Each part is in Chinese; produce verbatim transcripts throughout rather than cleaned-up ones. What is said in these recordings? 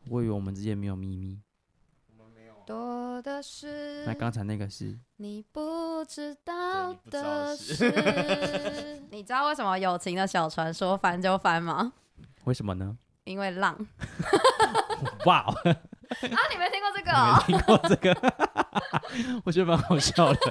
我以为我们之间没有秘密。 我们没有。 多的是。 那刚才那个是你不知道的事。 事。你知道为什么友情的小船说翻就翻吗？ 为什么呢？ 因为浪。 哇！啊， 你没听过这个、哦？ 没听过这个，我觉得蛮好笑的。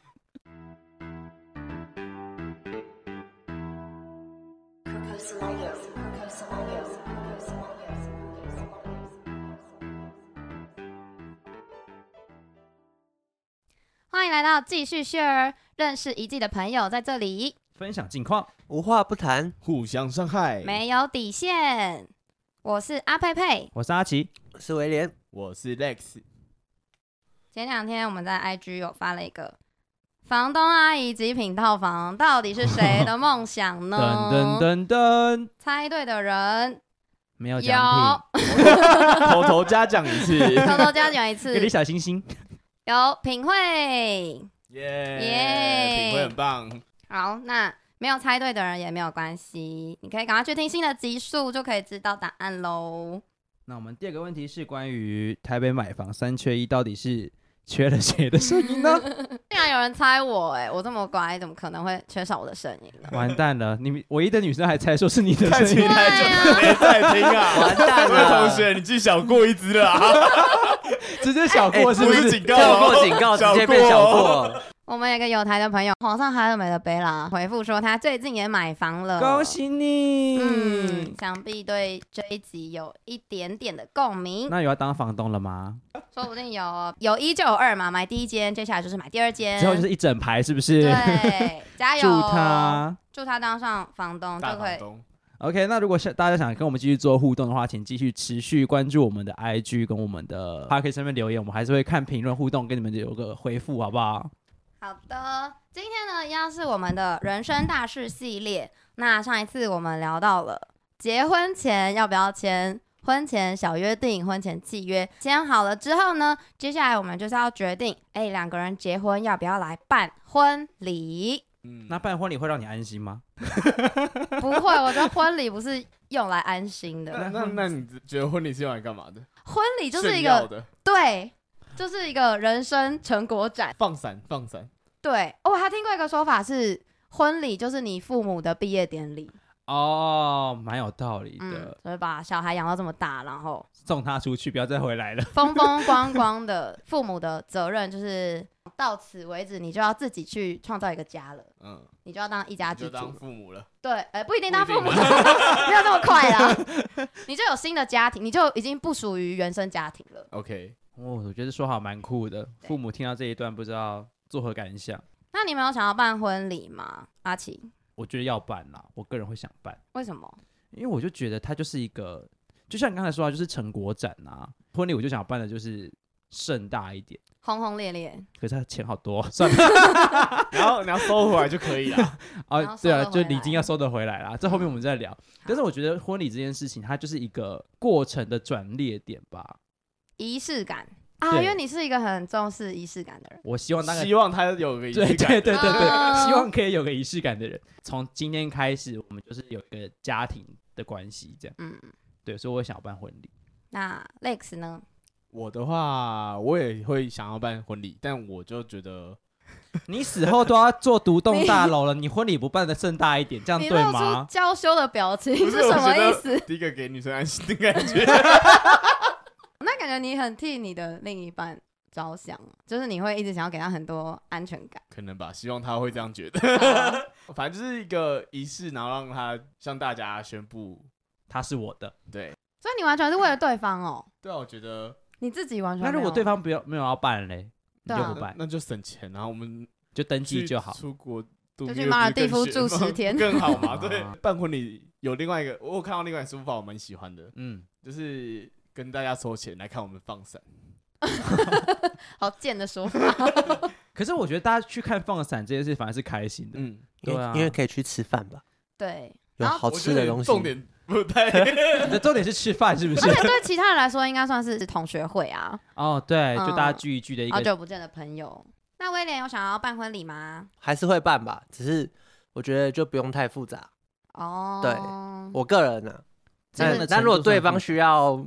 欢迎来到继续 share， 认识一季的朋友在这里分享近况， 无话不谈， 互相伤害， 没有底线。我是阿佩佩， 我是阿奇， 我是威廉， 我是 Lex。 前两天我们在 I G 有发了一个房东阿姨极品套房，到底是谁的梦想呢？ 噔噔噔噔， 猜对的人没有奖品， 口头嘉奖一次， 偷偷加奖一次， 给你小星星。 有品慧， 耶耶， 品味很棒。 好，那没有猜对的人也没有关系，你可以赶快去听新的集数，就可以知道答案喽。 那我们第二个问题是关于台北买房三缺一，到底是缺了谁的声音呢？ 竟然有人猜我、欸，哎，我这么乖，怎么可能会缺少我的声音呢？ 完蛋了，你唯一的女生还猜说是你的声音， 看起来就没在听啊！ 完蛋各位了， 同学，你记小过一支了啊！ 直接小过是不不是？ 是警告跳过警告，直接变小过。 我们有个有台的朋友，皇上哈尔美的贝拉回复说，他最近也买房了， 恭喜你！ 嗯，想必对这一集有一点点的共鸣。 那有要当房东了吗？ 说不定有，有一就有二嘛，买第一间，接下来就是买第二间， 之后就是一整排，是不是？ 对，加油！ 祝他， 祝他当上房东， 大就可以。 房东， OK， 那如果大家想跟我们继续做互动的话，请继续持续关注我们的 I G 跟我们的 Podcast 上面留言，我们还是会看评论互动，跟你们有个回复，好不好？ 好的，今天呢，一样是我们的人生大事系列。那上一次我们聊到了结婚前要不要签婚前小约定、婚前契约，签好了之后呢，接下来我们就是要决定，哎，两个人结婚要不要来办婚礼？ 嗯， 那办婚礼会让你安心吗？ 不会，我觉得婚礼不是用来安心那的， 那那你觉得婚礼是用来干嘛的？ 婚礼就是一个炫耀的， 对，就是一个人生成果展。 放闪放闪。 对，哦，我还听过一个说法是，婚礼就是你父母的毕业典礼。 哦，蛮有道理嗯的，， 所以把小孩养到这么大，然后送他出去，不要再回来了。 风风光光的，父母的责任就是到此为止，你就要自己去创造一个家了， 嗯， 你就要当一家之你就当主。 父母了。 对，哎、不一定当父母， 不一没有这么快啦，你就有新的家庭，你就已经不属于原生家庭了。 OK， 哦，我觉得说好蛮酷的，父母听到这一段不知道作何感想。 那你们有想要办婚礼吗，阿奇？ 我觉得要办啦，我个人会想办， 为什么？ 因为我就觉得它就是一个，就像你刚才说的，就是成果展啊。婚礼我就想办的就是盛大一点， 轰轰烈烈， 可是它钱好多，算了。 然后你要收回来就可以了。 啊， 然后收对啊，就得回来礼金要收得回来啦，这后面我们再聊。但是我觉得婚礼这件事情，它就是一个过程的转捩点吧。 仪式感啊， 对因为你是一个很重视仪式感的人。 我希望大概希望他有个仪式对感。 对对对对， 啊希望可以有个仪式感的人。从今天开始，我们就是有一个家庭的关系，这样。 嗯， 对，所以我想要办婚礼。 那 Lex 呢？ 我的话，我也会想要办婚礼，但我就觉得你死后都要做独栋大楼了，你婚礼不办的盛大一点，这样你露出对吗？ 娇羞的表情不是什么意思？ 第一个给女生安心的感觉。 那感觉你很替你的另一半着想，就是你会一直想要给他很多安全感。 可能吧，希望他会这样觉得。反正就是一个仪式，然后让他向大家宣布， 他是我的。 对所以你完全是为了对方哦， 对啊，我觉得你自己完全没有。 那如果对方不要没有要办嘞，你对啊就不办， 那那就省钱，然后我们就登去记就好。 出国度就去蜜月马尔地夫不是更住炫吗十天更好嘛？对啊， 办婚礼有另外一个，我有看到另外一个说法，我蛮喜欢的， 嗯， 就是跟大家收钱来看我们放闪。 好贱的说法。 可是我觉得大家去看放闪这件事反而是开心的。 嗯， 因为对啊因为可以去吃饭吧， 对，然后有好吃的东西。 重点不太你的重点是吃饭是不是而？且对其他人来说，应该算是同学会啊， 哦，对，就嗯大家聚一聚的一个。 好久不见的朋友。那威廉有想要办婚礼吗？ 还是会办吧，只是我觉得就不用太复杂。 哦， 对我个人呢、啊， 这样的但但如果对方需要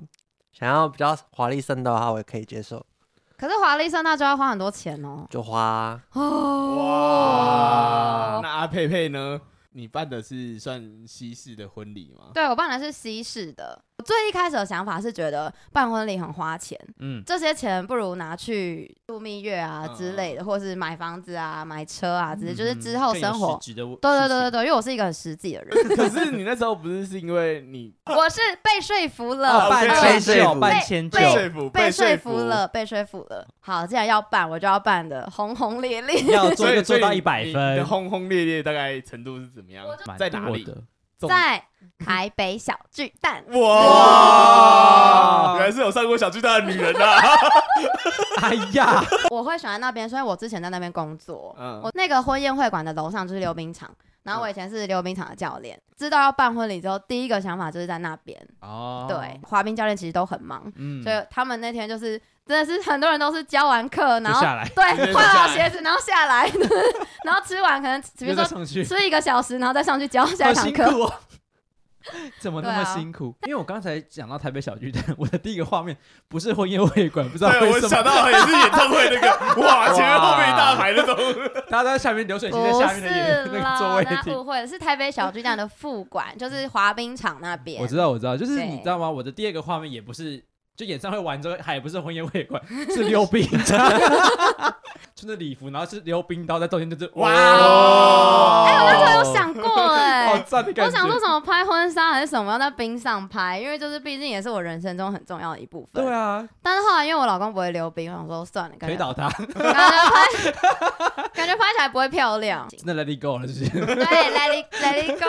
想要比较华丽盛大的话，我也可以接受， 可是华丽盛大就要花很多钱哦。 就花啊。 哦， 哇，那阿佩佩呢？你办的是算西式的婚礼吗？ 对我办的是西式的。我最一开始的想法是觉得办婚礼很花钱， 嗯， 这些钱不如拿去度蜜月啊之类的， 嗯或是买房子啊、买车啊之类，就是之后更有生活。 实质的对对事情对对对，因为我是一个很实际的人， 可是你那时候不是是因为你我是被说服哦， 了， 办呃迁就， 被说服办迁就被， 说服被说说服了，被说服了。好，既然要办，我就要办的轰轰烈烈。 要做所以就做到所以一百你的分， 轰轰烈烈大概程度是怎么样我就？ 蛮在哪里？ 多的中在台北小巨蛋， 哇，原来是有上过小巨蛋的女人啊！ 哎呀， 我会喜欢那边，所以我之前在那边工作。 嗯我那个婚宴会馆的楼上就是溜冰场，然后我以前是溜冰场的教练。知道要办婚礼之后，第一个想法就是在那边。 哦， 对，滑冰教练其实都很忙， 嗯所以他们那天就是真的是很多人都是教完课，然后就下来， 对换好鞋子，然后下来，然后吃完可能比如说又再上去， 吃一个小时，然后再上去教下好一堂课。 辛苦哦。怎么那么对啊辛苦？因为我刚才讲到台北小巨蛋，我的第一个画面不是婚宴会馆，不知道对， 为什么， 我想到也是演唱会那个，哇，前面后面一大排那种。 大家都在下面流水席不在下面的演是那个座位啦，大家厅。 误会了，是台北小巨蛋的副馆，就是滑冰场那边。 我知道，我知道，就是对你知道吗？我的第二个画面也不是，就演唱会完之后，还不是婚宴会馆，是溜冰场，穿着礼服，然后是溜冰刀在中间，就是哇哦！ 哎、我那时候有想过哎、 好赞的感觉。 我想说什么拍婚纱还是什么要在冰上拍，因为就是毕竟也是我人生中很重要的一部分。 对啊， 但是后来因为我老公不会溜冰，我想说算了，感觉推倒他， 感觉拍感觉拍起来不会漂亮。 真的 let it go 了，是不是？ 对，let it let it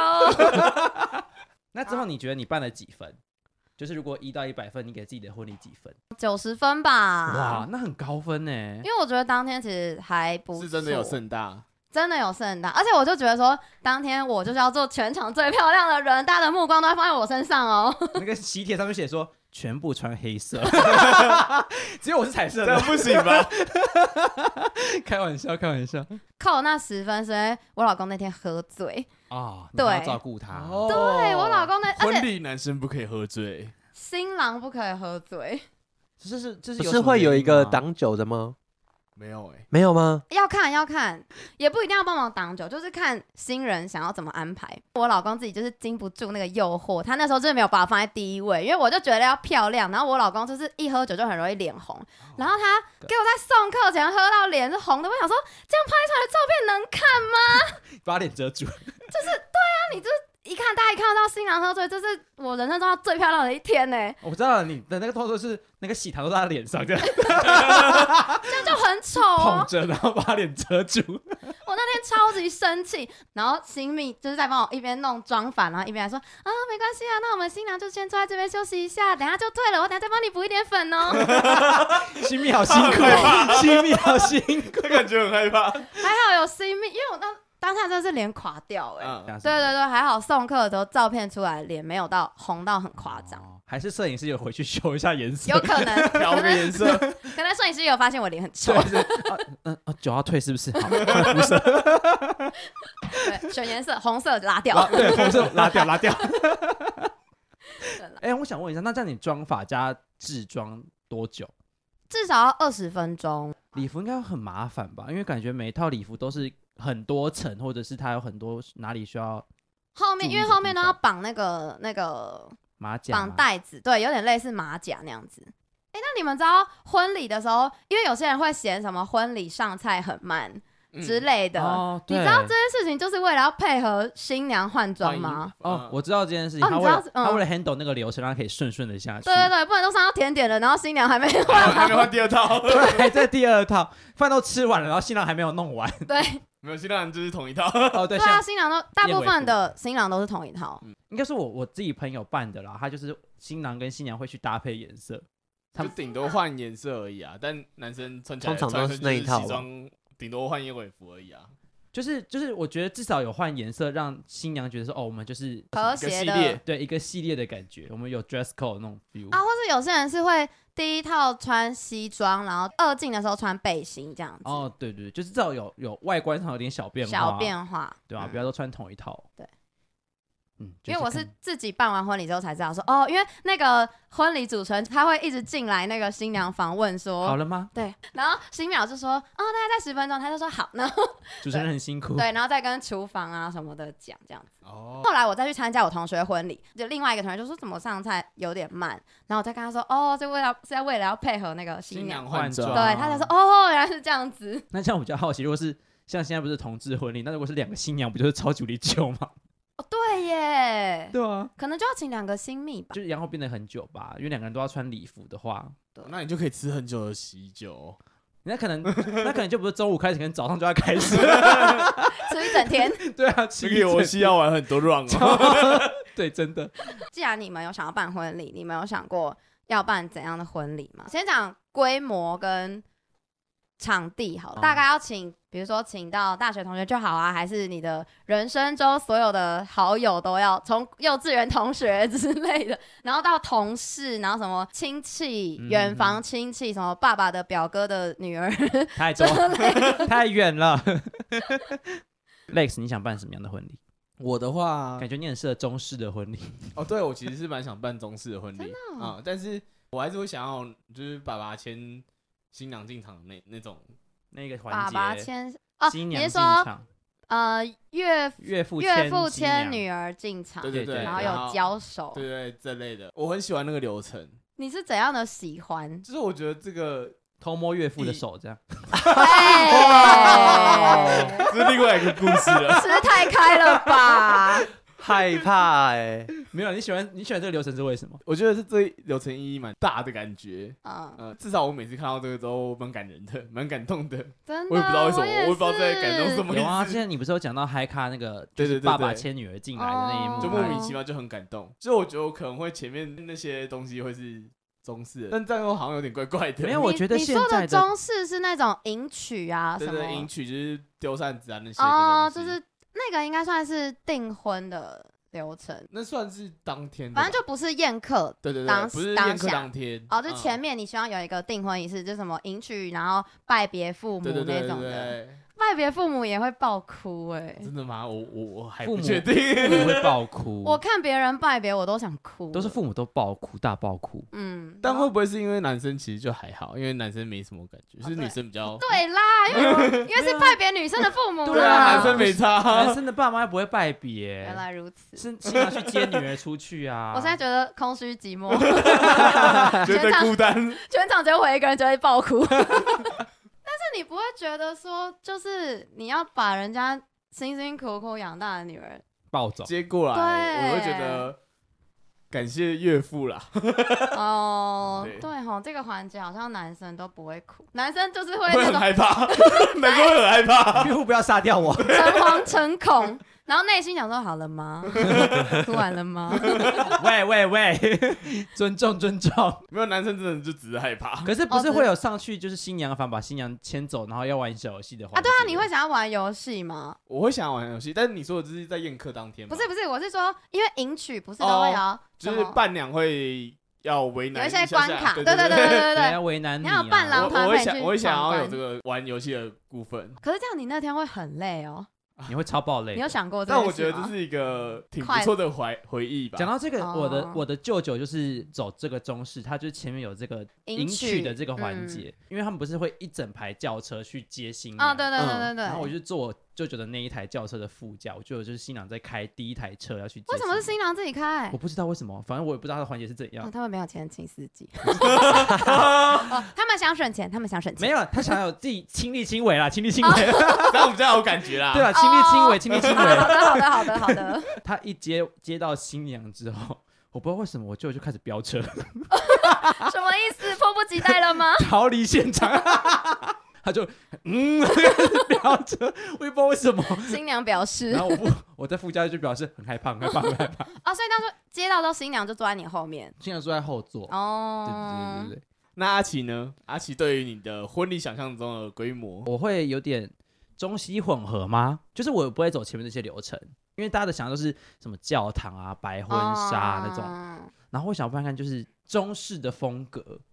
go。 那之后你觉得你办了几分？就是如果一到一百分，你给自己的婚礼几分？ 九十分吧。 哇，那很高分呢。 因为我觉得当天其实还不错， 是真的有盛大， 真的有盛大，而且我就觉得说，当天我就是要做全场最漂亮的人，大家的目光都会放在我身上哦。 那个喜帖上面写说全部穿黑色，只有我是彩色的这样，不行吧？ 开玩笑，开玩笑扣那十分是因为我老公那天喝醉， 啊！ 对你还要照顾他， 对我老公那，而且婚礼男生不可以喝醉， 新郎不可以喝醉， 这是这是不有什么是会有一原因吗个挡酒的吗？ 没有哎， 没有吗？ 要看要看，也不一定要帮忙挡酒，就是看新人想要怎么安排。我老公自己就是经不住那个诱惑，他那时候真的没有把我放在第一位，因为我就觉得要漂亮，然后我老公就是一喝酒就很容易脸红，然后他给我在送客前喝到脸是红的，我想说这样拍出来的照片能看吗？ 把脸遮住， 那你这一看大家一看到新郎喝醉，这是我人生中最漂亮的一天呢、 我知道了，你的那个动作是那个喜糖都在他脸上这样这样就很丑哦。 捧着，然后把他脸遮住。 我那天超级生气，然后新密就是在帮我一边弄妆发，然后一边还说啊没关系啊，那我们新娘就先坐在这边休息一下，等一下就退了，我等一下再帮你补一点粉哦。 新密好辛苦，新密好辛苦。 他感觉很害怕。 还好有新密，因为我当当下真的是脸垮掉哎、 嗯， 对对对，还好送客的时候照片出来，脸没有到红到很夸张， 哦还是摄影师有回去修一下颜色？ 有可能调个颜色， 可能摄影师有发现我脸很丑对，，是啊，嗯啊，酒要退是不是？好，换肤色， 对，选颜色，红色拉掉。 拉对，红色拉掉，拉掉。 对啦哎，我想问一下，那这样你妆发加制妆多久？ 至少要二十分钟。 礼服应该很麻烦吧？因为感觉每一套礼服都是很多层，或者是它有很多哪里需要后面注意的因为后面都地方要绑那个那个马甲吗绑带子，对，有点类似马甲那样子。哎、那你们知道婚礼的时候，因为有些人会嫌什么婚礼上菜很慢之类的， 哦，对你知道这件事情就是为了要配合新娘换装吗？ 哦，我知道这件事情， 哦他为了你知道嗯他为了 handle 那个流程，让他可以顺顺的下去。 对对对，不然都上到甜点了，然后新娘还没还换好。 还没换第二套， 对，还在第二套，饭都吃完了，然后新郎还没有弄完。 对没有，新郎就是同一套。 哦，对， 对啊， 像新娘都大部宴会服分的新郎都是同一套。 应该是我我自己朋友办的啦，他就是新郎跟新娘会去搭配颜色。 他们顶多换颜色而已啊，但男生穿起来通常都是那一套吧西装，顶多换燕尾服而已啊。 就是就是，我觉得至少有换颜色，让新娘觉得说，哦，我们就是和一个谐的系列对一个系列的感觉，我们有 dress code 那种 feel 啊，或是有些人是会第一套穿西装，然后二进的时候穿背心这样子， 哦，对对，就是至少有有外观上有点小变化， 小变化。 对吧、 嗯不要都穿同一套。 对， 嗯， 因为我是看自己办完婚礼之后才知道说，哦，因为那个婚礼主持人他会一直进来那个新娘房问说， 好了吗？ 对，然后新娘就说，哦，大概在十分钟，他就说好，然后主持人很辛苦。 对，然后再跟厨房啊什么的讲这样子。 哦， 后来我再去参加我同学的婚礼，就另外一个同学就说怎么上菜有点慢，然后我再跟他说，哦，这为了是在为了要配合那个新新娘， 娘换装， 对，他才说，哦，原来是这样子。 那这样我比较好奇，如果是像现在不是同志婚礼，那如果是两个新娘，不就是超级无敌久吗？ 哦，对耶， 对啊， 可能就要请两个新秘吧。 就是然后变得很久吧，因为两个人都要穿礼服的话， 那你就可以吃很久的喜酒。 那可能那可能就不是中午开始，可能早上就要开始。 吃一整天。 对啊，吃这个游戏要玩很多 round 哦。 对，真的。 既然你们有想要办婚礼，你们有想过要办怎样的婚礼吗？先讲规模跟场地好了，大概要请，比如说请到大学同学就好啊，还是你的人生中所有的好友都要，从幼稚园同学之类的，然后到同事，然后什么亲戚、远房亲戚，什么爸爸的表哥的女儿太多太远了。Lex， 你想办什么样的婚礼？ 我的话， 感觉你很适合中式的婚礼。 哦，对，我其实是蛮想办中式的婚礼真的哦啊、但是我还是会想要，就是爸爸牵新娘进场的那那种。 那个环爸节， 爸牵哦， 新娘进你是说场， 呃岳岳父岳父新娘牵女儿进场， 对对对， 然后有交手， 对对这类的，我很喜欢那个流程。 你是怎样的喜欢？ 就是我觉得这个偷摸岳父的手这样。 哎， 这是另外一个故事了。 吃太开了吧？ 害怕哎、 没有，你喜欢你喜欢这个流程是为什么？ 我觉得是这流程意义蛮大的感觉。 嗯， 呃，至少我每次看到这个都蛮感人的，蛮感动的。 真的， 我也不知道为什么， 也我也不知道在感动什是么有啊， 意思。 之前你不是有讲到嗨咖那个， 对对对对爸爸牵女儿进来的那一幕， 哦就莫名其妙就很感动。就我觉得我可能会前面那些东西会是中式的，但这样又好像有点怪怪的。 没有我你觉得现你说的在的中式是那种迎娶啊，什么对对，迎娶就是丢扇子啊那些哦， 的东西就是那个应该算是订婚的流程， 那算是当天的吧， 反正就不是宴客对对当对，不是当宴客下当天哦，就嗯前面你希望有一个订婚仪式，就是什么迎娶，然后拜别父母对对对对那种的。 对， 拜别父母也会爆哭哎、 真的吗？我我我还父母不确定。 父母会爆哭， 我看别人拜别我都想哭， 都是父母都爆哭，大爆哭。 嗯， 但然后会不会是因为男生其实就还好，因为男生没什么感觉，是对女生比较对啦，因为因为是拜别女生的父母对啊， 啦男生没差男。生的爸妈又不会拜别原，来如此。 是新娘去接女儿出去啊。 我现在觉得空虚寂寞， 觉得孤单， 全场只有我一个人就会爆哭。但是你不会觉得说，就是你要把人家辛辛苦苦养大的女儿， 暴走， 接过来， 对我会觉得感谢岳父啦。 哦， 对对吼，这个环节好像男生都不会哭，男生就是会会很那种害怕，男生会很害怕。 岳父不要杀掉我。 诚惶诚恐，然后内心想说好了吗？哭完了吗？ 喂喂喂，尊重尊重。 没有，男生真的就只是害怕。 可是不是哦会有上去就是新娘房把新娘牵走，然后要玩小游戏的环啊， 节对啊，你会想要玩游戏吗？ 我会想要玩游戏，但是你说的这是在宴客当天吗， 不是不是，我是说，因为迎娶不是都会有哦就是什么伴娘会要为难有一些下下关卡， 对对对对对对对对。 要为难你、 你啊。 要伴郎我我会想， 团陪你去我会想要有闯关这个玩游戏的部分， 可是这样你那天会很累哦， 你会超爆累的。 你有想过这但我件事吗？ 觉得这是一个挺不快错的回回忆吧。 讲到这个， 哦我的我的舅舅就是走这个中式，他就是前面有这个迎娶的这个环嗯节，因为他们不是会一整排轿车去接新娘， 哦，对对对对对。 然后我就坐我舅舅的那一台轿车的副驾，我舅舅就是新娘在开第一台车要去接。 为什么是新？娘自己开我？不知道为什么，反正我也不知道他的环节是怎样哦，。他们没有钱请司机，哦，他们想省钱，他们想省钱。 没有，他想要有自己亲力亲为啦，亲力亲为， 这样我们这样有感觉啦。 对啊，亲力亲为，亲力亲哦好为。 的好的好的好的， 他一接接到新娘之后，我不知道为什么我舅舅就开始飙车， 什么意思？迫不及待了吗？ 逃离现场。他就嗯飙车，我也不知道为什么。 新娘表示然后我不我在副驾就表示很害怕，很害怕，很害怕。 哦，所以他说接到都新娘就坐在你后面新娘坐在后座。 哦。 对对对对对， 那阿奇呢？阿奇对于你的婚礼想象中的规模， 我会有点中西混合吗？就是我不会走前面这些流程，因为大家的想象都是什么教堂啊、白婚纱、那种， 哦然后我想办看就是中式的风格。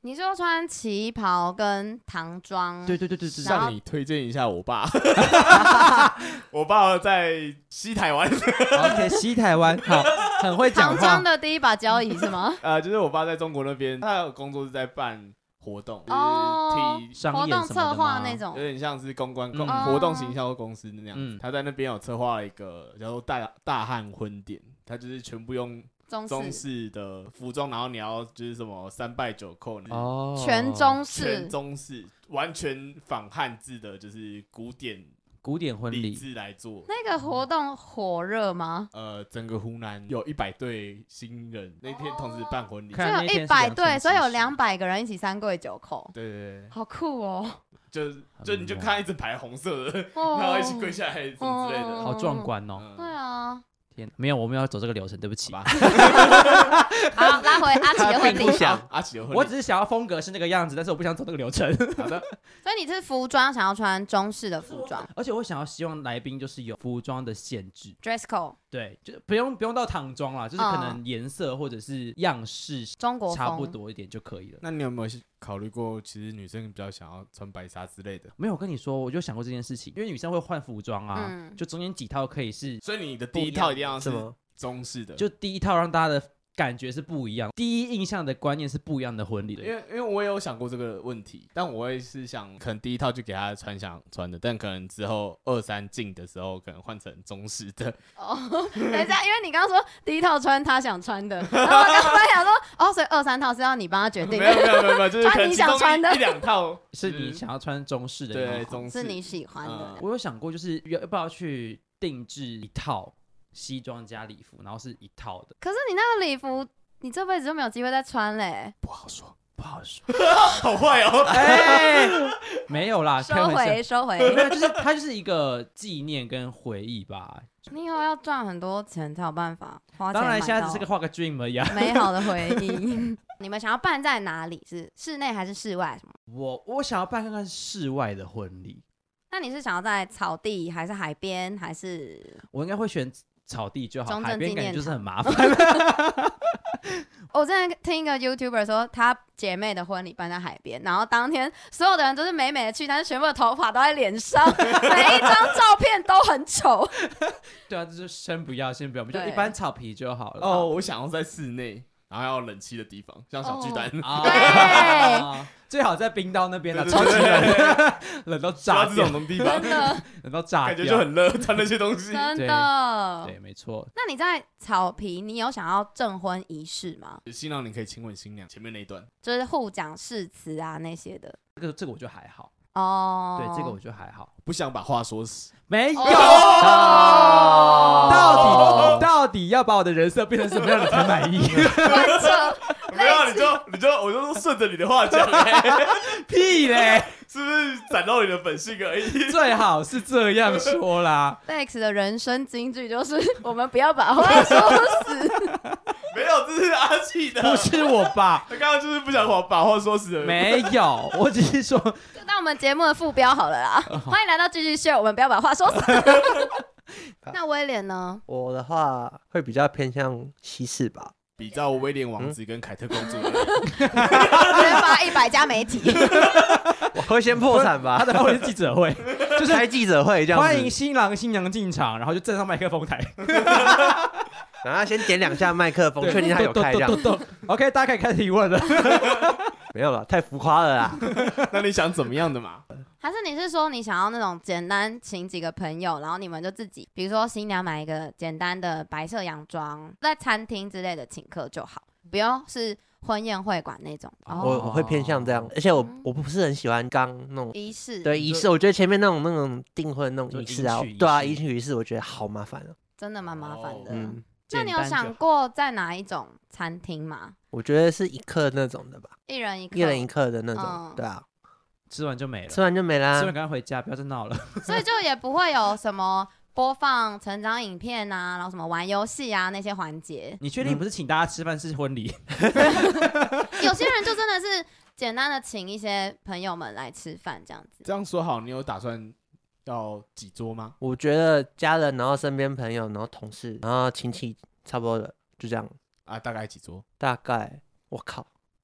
你是说穿旗袍跟唐装？ 对对对对对， 然后向你推荐一下我爸，我爸在西台湾， OK， 西台湾好，很会讲唐话装的第一把交椅是吗？ 呃，就是我爸在中国那边，他有工作是在办活动， 哦就是替商活动演什么的策划吗那种有。点像是公关、公嗯活动行销公司那样子。 嗯他在那边有策划了一个叫做大大汉婚典，他就是全部用中中式式的服装，然后你要就是什么三拜九叩， 哦， 全中式全，中式，完全仿汉字的，就是古典古典婚礼礼， 制来做。 那个活动火热吗？ 呃，整个湖南有一百对新人那天同时办婚礼， 看那就有一天是良辰百对，所以有吉时两百个人一起三跪九叩， 对对对， 好酷哦！ 就是就你就看一整排红色的， 哦然后一起跪下来什么之类的。 好壮观哦！ 嗯对啊， 天，没有，我们要走这个流程，对不起。 吧， 好，拉回阿奇的婚礼并不。想阿奇的婚礼， 我只是想要风格是那个样子，但是我不想走那个流程。 好的， 所以你是服装想要穿中式的服装而且我想要希望来宾就是有服装的限制， ，dress code， 对，就不用不用到唐装啦，就是可能嗯颜色或者是样式中国风差不。多一点就可以了。 那你有没有考虑过，其实女生比较想要穿白纱之类的？ 没有，我跟你说，我就想过这件事情，因为女生会换服装啊， 嗯就中间几套可以是， 所以你的第一套一定要是什么？ 中式的， 就第一套让大家的感觉是不一样，第一印象的观念是不一样的婚礼的。 因为因为我也有想过这个问题，但我也是想，可能第一套就给他穿想穿的，但可能之后二三进的时候，可能换成中式的。 哦，等一下，因为你刚刚说第一套穿他想穿的，然后我刚刚想说，哦，所以二三套是要你帮他决定没有没的， 有没有没有，就是可穿你能其中想穿的一一两套是你想要穿中式的吗， 对中式是你喜欢的嗯。 我有想过，就是要要不要去定制一套西装加礼服，然后是一套的， 可是你那个礼服，你这辈子就没有机会再穿嘞。 不好说， 不好说。 好坏哦。 哎，没有啦，开收玩笑回，收回。 没有，就是它就是一个纪念跟回忆吧。 你以后要赚很多钱才有办法花钱当然， 买现在只到是个画个 dream 而已啊。 美好的回忆。你们想要办在哪里？是室内还是室外？什么？ 我我想要办看看室外的婚礼， 那你是想要在草地，还是海边，还是？ 我应该会选草地就好， 中正海边感觉纪念就是很麻烦。 我之前听一个 YouTuber 说，他姐妹的婚礼办在海边，然后当天所有的人都是美美的去，但是全部的头发都在脸上，每一张照片都很丑。 对啊，就是先不要，先不要，我们就对一般草皮就好了。 哦，我想要在室内，然后要有冷气的地方，像小巨蛋。 啊对最好在冰岛那边的， 对超级对对冷，冷到需要炸掉， 这种地方真，的， 冷到炸感掉， 觉就很热，穿那些东西。 真对的。 对，没错。 那你在草皮，你有想要证婚仪式吗？ 新郎你可以亲吻新娘前面那一段， 就是互讲誓词啊那些的。 这个这个我就还好， 哦， 对，这个我就还好， 不想把话说死。 没有。 哦到底到底要把我的人设变成什么样的才满意？ 贯彻没有，你就你就我就说顺着你的话讲，欸屁嘞！ 是不是展露你的本性而已？ 最好是这样说啦。 Lex 的人生金句就是：我们不要把话说死。 没有，这是阿气的， 不是我吧？ 他刚刚就是不想把把话说死而已。 没有，我只是说， 就当我们节目的副标好了啦。欢迎来到继续秀，我们不要把话说死。那威廉呢？ 我的话会比较偏向西式吧。 比照威廉王子跟凯特公主而直接发一百家媒体。 我会先破产吧他，的后面是记者会， 就是开记者会这样子， 欢迎新郎新娘进场，然后就站上麦克风台， 然后先点两下麦克风， 对确定他有开这样咚。咚咚咚 OK， 大家可以开始提问了。 没有了，太浮夸了啦。 已。那你想怎么样的嘛？ 还是你是说你想要那种简单请几个朋友，然后你们就自己，比如说新娘买一个简单的白色洋装，在餐厅之类的请客就好，不用是婚宴会馆那种。 我哦， 我会偏向这样，而且我我不是很喜欢刚那种仪式对仪式，我觉得前面那种那种订婚那种仪式啊就迎娶仪，式对啊，迎娶仪式我觉得好麻烦啊。 真的蛮麻烦的。 嗯， 那你有想过在哪一种餐厅吗？ 我觉得是一客那种的吧， 一人一客， 一人一客的那种嗯， 对啊， 吃完就没了， 吃完就没啦吃。完赶快回家，不要再闹了。 所以就也不会有什么播放成长影片啊，然后什么玩游戏啊那些环节。 你确定不是请大家吃饭是婚礼？ 有些人就真的是简单的请一些朋友们来吃饭这样子。 这样说好，你有打算要几桌吗？ 我觉得家人，然后身边朋友，然后同事，然后亲戚，差不多的，就这样。 啊，大概几桌？ 大概我靠，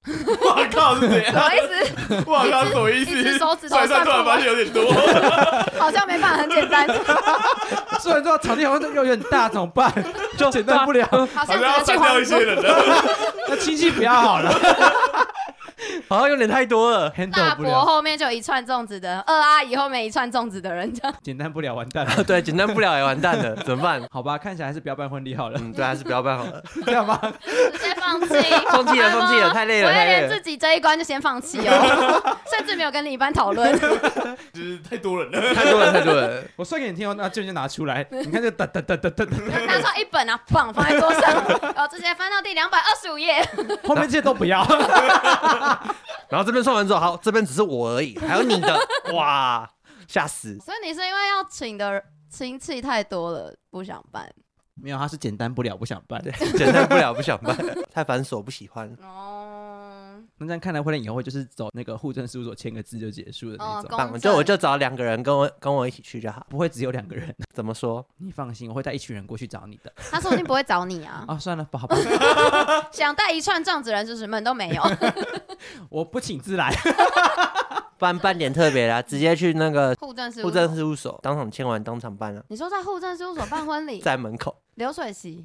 我靠，是怎什么样？ 意思？ 我靠，什么意一只思？ 手指头算一算， 算不突然发现有点多。 好像没办法，很简单， 虽然说场地好像又有点大，怎么办？就简单不了， 好好像像要删只能去黄掉一些人了。 那亲戚不要好了好像有点太多了。 大 ，handle 不伯了， 后面就有一串粽子的，二阿姨后面一串粽子的人，这样简单不了，完蛋了。 对，简单不了也完蛋了，怎么办？ 好吧，看起来还是不要办婚礼好了， 嗯，对，还是不要办好了。 这样吗？ 直接放弃， 放弃了，放弃了，太累了， 我也太累了。 连自己这一关就先放弃哦，甚至没有跟另一半讨论。 就是太多人了。 太多人，太多人。 我算给你听哦，那就先拿出来，你看这个噔噔噔噔噔噔， 拿出来一本啊，棒放在桌上，然后直接翻到第两百二十五页。 后面这些都不要。 然后这边算完之后，好，这边只是我而已，还有你的，哇，吓死！ 所以你是因为要请的亲戚太多了，不想办没有，他是简单不了，不想办。 简单不了，不想办，太繁琐，不喜欢。 哦。 那这样看来，婚礼以后会就是走那个户政事务所签个字就结束的那哦， 种， 公棒，就我就找两个人跟我跟我一起去就好。 不会只有两个人。 怎么说？ 你放心，我会带一群人过去找你的。 他说不定不会找你啊， 啊，算了，不好吧， 想带一串粽子人就是们都没有。 我不请自来。 不然办点特别的、啊，直接去那个户政事务户所， 政事务所当场签完，当场办啊， 你说在户政事务所办婚礼， 在门口。 流水席，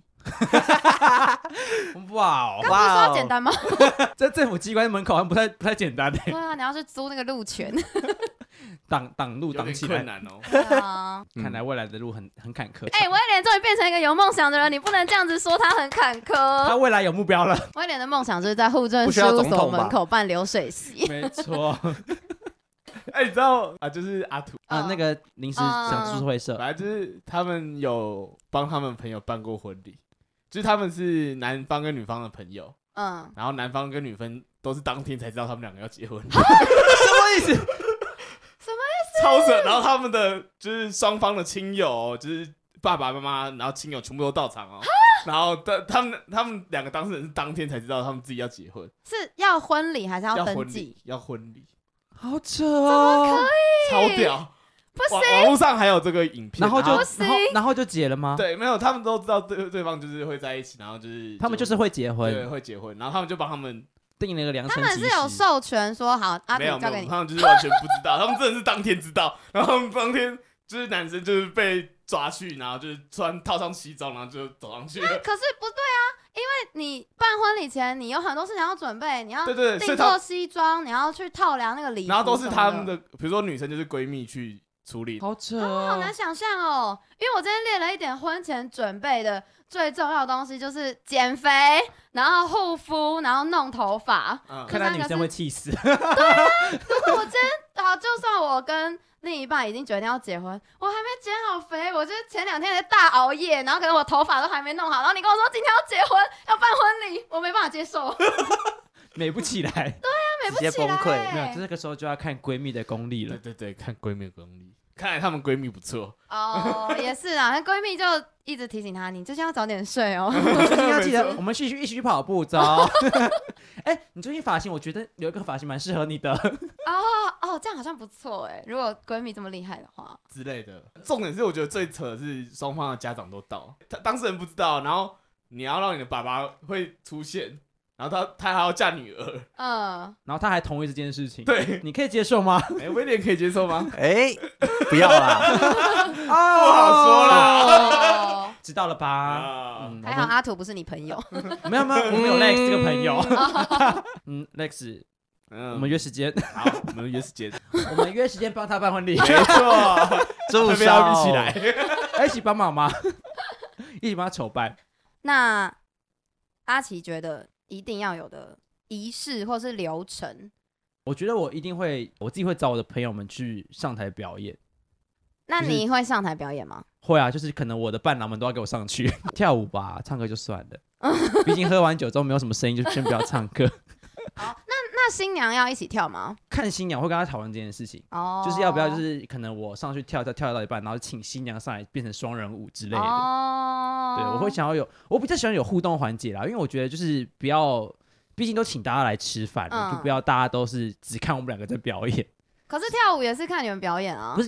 哇哦， 刚不是说要简单吗？ 在政府机关门口好像不太不太简单对诶， 啊，你要去租那个路权。 挡挡路有点挡起来。 困难哦。 对啊， 看来未来的路很很坎坷。 哎、威廉终于变成一个有梦想的人，你不能这样子说他很坎坷。 他未来有目标了。 威廉的梦想就是在户政不需要事务所总统吧门口办流水席。 没错， 哎，你知道啊，就是阿土， 啊，那个临时想出会社， 反正就是他们有帮他们朋友办过婚礼，就是他们是男方跟女方的朋友， 嗯， 然后男方跟女方都是当天才知道他们两个要结婚， 什么意思？ 超扯。然后他们的就是双方的亲友哦，就是爸爸妈妈，然后亲友全部都到场哦。然后他他们他们两个当事人是当天才知道他们自己要结婚， 是要婚礼还是要婚登记礼？要婚礼， 好扯哦！ 超屌！ 不网网络上还有这个影片， 然后就不行然后然后就结了吗？， 对，没有，他们都知道对对方就是会在一起，然后就是他们就是会结对婚， 会结婚，然后他们就帮他们定了一个良他辰吉们是有时。 授权说好，阿土没有没有， 交给你。 他们就是完全不知道，他们真的是当天知道，然后他们当天就是男生就是被抓去，然后就是穿套上西装，然后就走上去了。 可是不对啊，因为你办婚礼前，你有很多事情要准备，你要对对对，所定做以他西装，你要去套量那个礼服， 然后都是他们的，比如说女生就是闺蜜去处理， 好扯哦，好哦！ 难想象哦。因为我今天列了一点婚前准备的最重要的东西，就是减肥，然后护肤，然后弄头发。 嗯， 看来女生会气死。 如果我今天好，就算我跟另一半已经决定要结婚，我还没减好肥，我就是前两天在大熬夜，然后可能我头发都还没弄好，然后你跟我说今天要结婚，要办婚礼，我没办法接受， 美不起来。 美不直接起来、 崩溃没有， 欸。 这个时候就要看闺蜜的功力了。 对对对，看闺蜜的功力，看来她们闺蜜不错。 哦，也是啊，那闺蜜就一直提醒她，你最近要早点睡哦。 最近要记得， 没错我们一起一起去跑步，走。哎，你最近发型，我觉得有一个发型蛮适合你的。 哦哦，这样好像不错哎，如果闺蜜这么厉害的话。 之类的。重点是我觉得最扯的是双方的家长都到，他当事人不知道，然后你要让你的爸爸会出现，然后他他还要嫁女儿， 嗯， 然后他还同意这件事情， 对， 你可以接受吗？ 哎，威廉可以接受吗？ 哎、不要啦， 不不好说啦。 哦， 知道了吧？ 啊， 嗯， 还好阿土不是你朋友。 没有没有，我们有 Lex 这个朋友。嗯，Lex， 嗯我们约时间， 好，我们约时间， 我们约时间帮他办婚礼， 没错， 祝要不要寿一起来？ 一起帮忙吗？一起帮他筹办。 那阿奇觉得一定要有的仪式或是流程， 我觉得我一定会，我自己会找我的朋友们去上台表演。 那就是你会上台表演吗？ 会啊，就是可能我的伴郎们都要给我上去跳舞吧，唱歌就算了。毕竟喝完酒之后没有什么声音，就先不要唱歌。 那新娘要一起跳吗？ 看新娘会跟他讨论这件事情， 哦， 就是要不要，就是可能我上去跳跳跳到一半，然后请新娘上来变成双人舞之类的。 哦， 对，我会想要有，我比较喜欢有互动环节啦，因为我觉得就是不要，毕竟都请大家来吃饭了， 嗯就不要大家都是只看我们两个在表演。 可是跳舞也是看你们表演啊。 不是，就是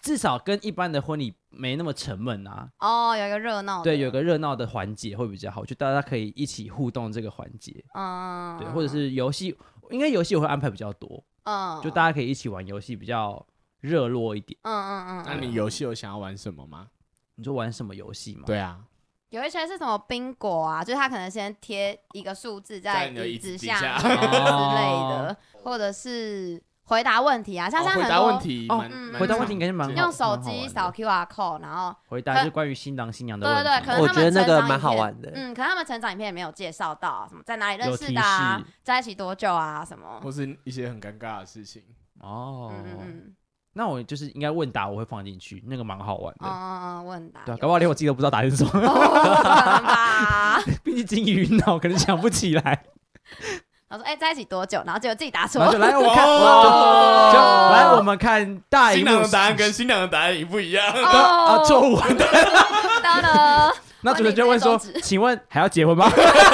至少跟一般的婚礼没那么沉闷啊。 哦，有一个热闹的， 对，有个热闹的环节会比较好，就大家可以一起互动这个环节。 嗯， 对，或者是游戏，应该游戏我会安排比较多， 嗯， 就大家可以一起玩游戏，比较热络一点。 嗯嗯嗯。 那你游戏有想要玩什么吗？ 你说玩什么游戏吗？ 对啊， 有一些是什么宾果啊，就是他可能先贴一个数字在在你的椅子子底下下之类哦的，或者是回答问题啊，像像哦回答很多问题哦蛮， 嗯蛮回答问题常应该是蛮好用手蛮好玩的机扫 Q R code， 然后回答是关于新郎新娘的对问题。 对对，可能他我觉得们成长那个蛮好影片玩的嗯，可能他们成长影片也没有介绍到、啊、什么在哪里认有提识的啊示， 在一起多久啊什么。 或是一些很尴尬的事情。 哦， 嗯嗯嗯， 那我就是应该问答，我会放进去，那个蛮好玩的。 嗯嗯嗯，问答对啊， 有搞不好连我自己都不知道答案是什么， 哦，不可能吧？ 毕竟金鱼脑可能想不起来。 然后说哎、在一起多久？然后结果自己答错然后。就来我看， 哦就来我们看大荧幕新郎的答案跟新娘的答案一不一样。 哦啊错误。 到了， 那主持人就问说婚礼直接终：“止请问还要结婚吗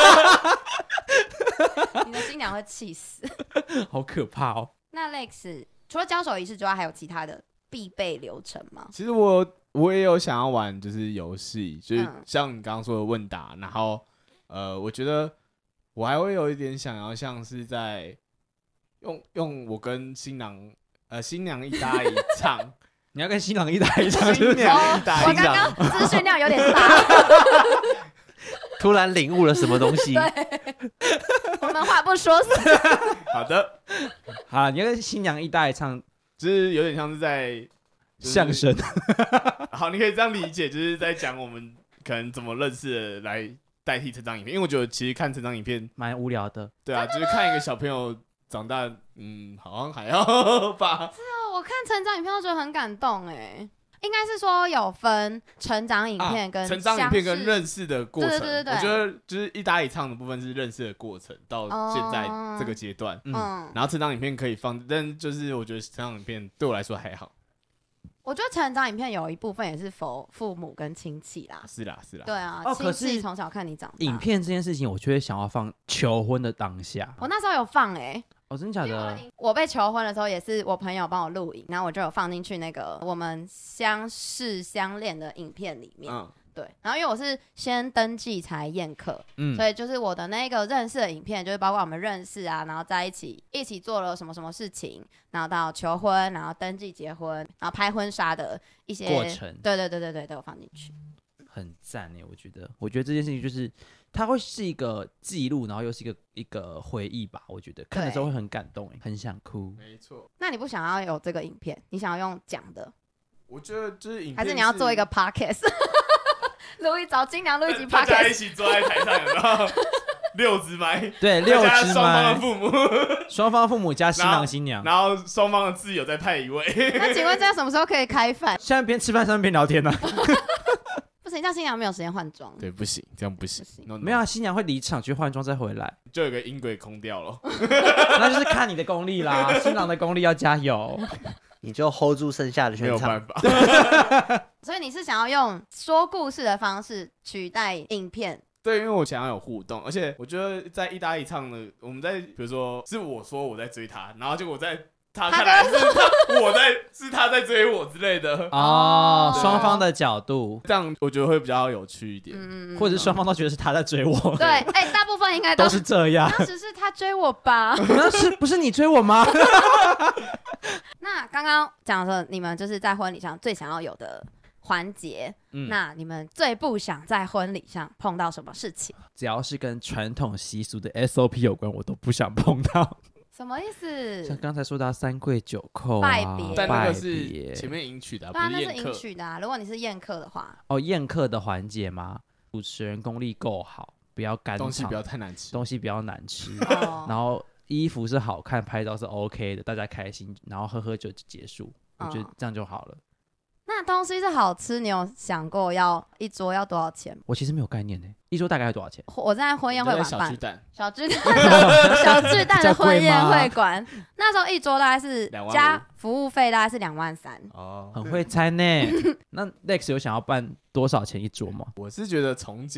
你的新娘会气死。？” 好可怕哦！ 那 Lex 除了交手仪式之外，还有其他的必备流程吗？ 其实我我也有想要玩，就是游戏，就是嗯像你刚刚说的问答，然后呃，我觉得我还会有一点想要像是在用用我跟新郎呃新娘一搭一唱， 你要跟新郎一打一场，是不是？ 新娘一搭我刚一唱， 刚资讯量有点大， 突然领悟了什么东西。 我们话不说死。 好的， 好，你要跟新娘一打一唱就是有点像是在、就是相声。 好，你可以这样理解，就是在讲我们可能怎么认识的来代替成长影片，因为我觉得其实看成长影片， 蛮无聊的。 对啊，就是看一个小朋友长大，嗯，好像还要吧。 我看成长影片都觉得很感动哎，应该是说有分成长影片跟、 啊、成长影片跟认识的过程， 对对对对对我觉得就是一搭一唱的部分是认识的过程，到现在这个阶段， 嗯， 嗯， 然后成长影片可以放，但就是我觉得成长影片对我来说还好。 我觉得成长影片有一部分也是否父母跟亲戚啦。 是啦是啦， 对啊，亲哦可是戚从小看你长大。 影片这件事情，我就会想要放求婚的当下。 我那时候有放哎、 哦，真的假的？ 我被求婚的时候也是我朋友帮我录影，然后我就有放进去那个我们相识相恋的影片里面。 嗯， 对，然后因为我是先登记才宴客， 嗯， 所以就是我的那个认识的影片，就是包括我们认识啊，然后在一起一起做了什么什么事情，然后到求婚，然后登记结婚，然后拍婚纱的一些过程对对对对对，都有放进去。 很赞哎，我觉得，我觉得这件事情就是它会是一个记录，然后又是一个一个回忆吧。我觉得看的时候会很感动哎，很想哭。 没错。 那你不想要有这个影片，你想要用讲的， 我觉得就是影片还是你要做一个 podcast，录一找金娘录一集大家一 podcast？ 起坐在台上，有没有？六支麦， 对，六再加支双方的麦， 父母， 双方父母加新郎新娘。 然后双方的挚友再派一位。 那请问这样什么时候可以开饭？ 现在边吃饭上面边聊天呢、 不行，这样新娘没有时间换装。 对，不行，这样不行不。行 No, no 没有啊，新娘会离场去换装再回来， 就有个音轨空掉了。 那就是看你的功力啦。新郎的功力要加油。 你就 hold 住剩下的没全场。 有办法。 所以你是想要用说故事的方式取代影片？ 对，因为我想要有互动，而且我觉得在一搭一唱的，我们在比如说是我说我在追他，然后结果在他看来是他我在是他在追我之类的， 哦， 哦双方的角度， 这样我觉得会比较有趣一点。 嗯或者是双方都觉得是他在追我， 对，哎、大部分应该都是这样。 当时是他追我吧？ 那是不是你追我吗？ 那刚刚讲的你们就是在婚礼上最想要有的环节， 嗯， 那你们最不想在婚礼上碰到什么事情？ 只要是跟传统习俗的 S O P 有关，我都不想碰到。 什么意思？ 像刚才说到三跪九叩、啊、 拜别但那个拜是别前面迎娶的、啊， 对啊， 不那是迎是宴客。 娶的啊。如果你是宴客的话， 哦，宴客的环节吗？主持人功力够好，不要干场东西不要太难吃。 东西不要难吃， 哦然后衣服是好看，拍照是 OK 的，大家开心，然后喝喝酒就结束，我觉得哦这样就好了。 那东西是好吃，你有想过要一桌要多少钱吗？ 我其实没有概念呢，一桌大概要多少钱？ 我在婚宴会馆办小巨蛋， 小巨蛋的小巨蛋的婚宴会比馆，那时候一桌大概是两万五加服务费大概是两万三。 哦， 很会猜呢。那 Lex 有想要办多少钱一桌吗？ 我是觉得从简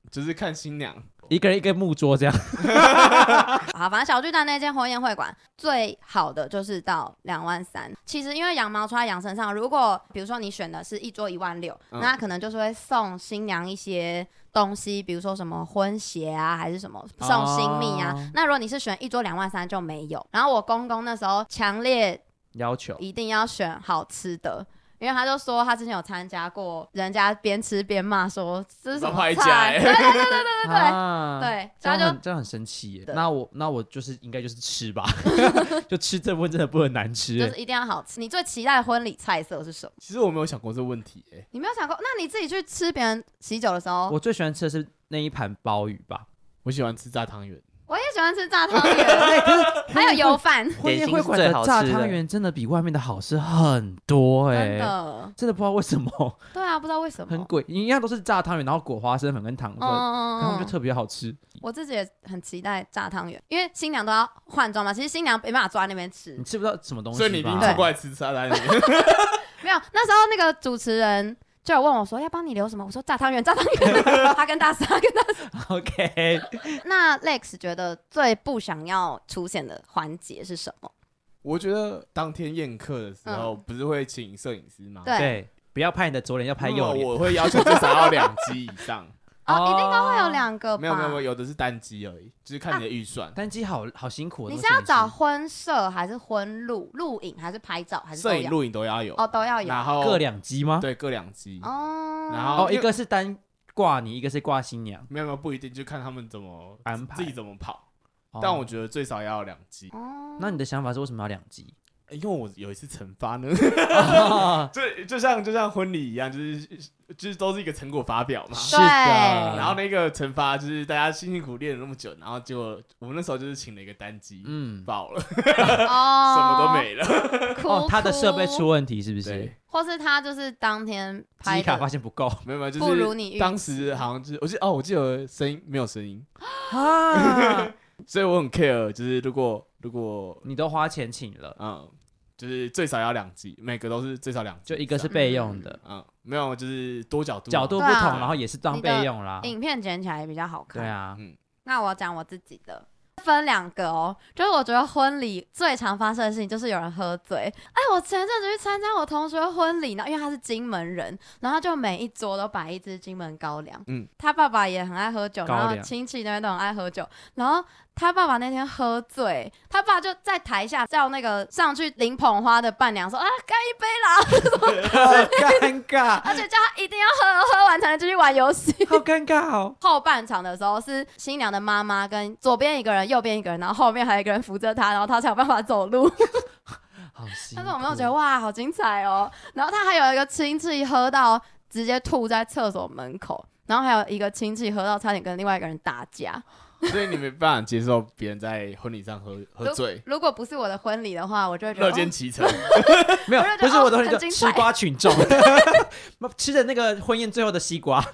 就是看新娘， 一个人一个木桌这样。 好，反正小巨蛋那间婚宴会馆最好的就是到两万三。其实因为羊毛出在羊身上，如果比如说你选的是一桌一万六， 嗯那可能就是会送新娘一些东西，比如说什么婚鞋啊，还是什么送新蜜啊。 哦那如果你是选一桌两万三就没有。然后我公公那时候强烈要求一定要选好吃的。因为他就说他之前有参加过，人家边吃边骂说这是什么坏家菜， 欸对对对对对对对， 啊对， 这样他就很这样很生气耶。 对那我那我就是应该就是吃吧，就吃这部分真的不能难吃耶。 就是一定要好吃。你最期待的婚礼菜色是什么？ 其实我没有想过这个问题、欸， 你没有想过？那你自己去吃别人喜酒的时候， 我最喜欢吃的是那一盘鲍鱼吧。 我喜欢吃炸汤圆， 我也喜欢吃炸汤圆，还有油饭， 婚宴会馆的炸汤圆真的比外面的好吃很多哎、 真的， 真的不知道为什么， 对啊，不知道为什么， 很诡异，一样都是炸汤圆，然后裹花生粉跟糖分， 嗯然后就特别好吃。 我自己也很期待炸汤圆，因为新娘都要换装嘛，其实新娘没办法坐在那边吃你，吃不到什么东西吧， 所以你一定错过来吃炸汤圆。 没有。那时候那个主持人就有问我说要帮你留什么，我说炸汤圆，炸汤圆，哈根达斯，哈根达斯。 OK， 那 Lex 觉得最不想要出现的环节是什么？ 我觉得当天宴客的时候，不是会请摄影师吗？ 对对，不要拍你的左脸，要拍右脸。 那我会要求最少要两机以上。 哦，一定都会有两个吧？ 没有没有没有，有的是单机而已，就是看你的预算。 单机好好辛苦哦。 你那个摄影师是要找婚摄还是婚录、录影还是拍照还是都要摄影、录影都要有， 哦，都要有。 然后各两机吗？ 对各两机。 哦， 哦， 然后因为一个是单挂你，一个是挂新娘没有没有不一定，就看他们怎么安排自己怎么跑。 哦但我觉得最少要有两机， 哦， 那你的想法是为什么要两机？ 因为我有一次惩罚呢， 哦就就像就像婚礼一样，就是就是都是一个成果发表嘛。 是的， 然后那个惩罚就是大家辛辛苦苦练了那么久，然后结果我们那时候就是请了一个单机， 嗯， 爆了， 哦， 什么都没了。 哭哦，他的设备哭出问题是不是对？ 或是他就是当天拍记忆卡的发现不够没有没有，就不如你预期是当时好像就是我记得哦，我记得声音没有声音， 啊！ 所以我很 care，就是如果如果你都花钱请了， 嗯，就是最少要两集，每个都是最少两集， 就一个是备用的， 嗯，没有就是多角度角度不对啊同，然后也是当备用啦。 影片剪起来也比较好看。 对，啊， 那我讲我自己的。分两个哦，就是我觉得婚礼最常发生的事情就是有人喝醉。哎，我前阵子去参加我同学婚礼，然后因为他是金门人，然后就每一桌都摆一支金门高粱。 嗯， 他爸爸也很爱喝酒， 高粱然后亲戚那边都很爱喝酒。然后他爸爸那天喝醉，他爸就在台下叫那个上去领捧花的伴娘说啊，干一杯啦， 好尴尬， 而且叫他一定要喝，喝完才能继续玩游戏。 好尴尬哦。 后半场的时候是新娘的妈妈跟左边一个人，右边一个人，然后后面还有一个人扶着她，然后她才有办法走路。 好辛苦。 但是我没有觉得哇，好精彩哦。然后他还有一个亲戚喝到直接吐在厕所门口，然后还有一个亲戚喝到差点跟另外一个人打架。 所以你没办法接受别人在婚礼上喝喝醉， 如果不是我的婚礼的话，我就会觉得乐见哦其成。 没有我就觉，得不是我的婚礼，就哦很精彩吃瓜群众，吃的那个婚宴最后的西瓜。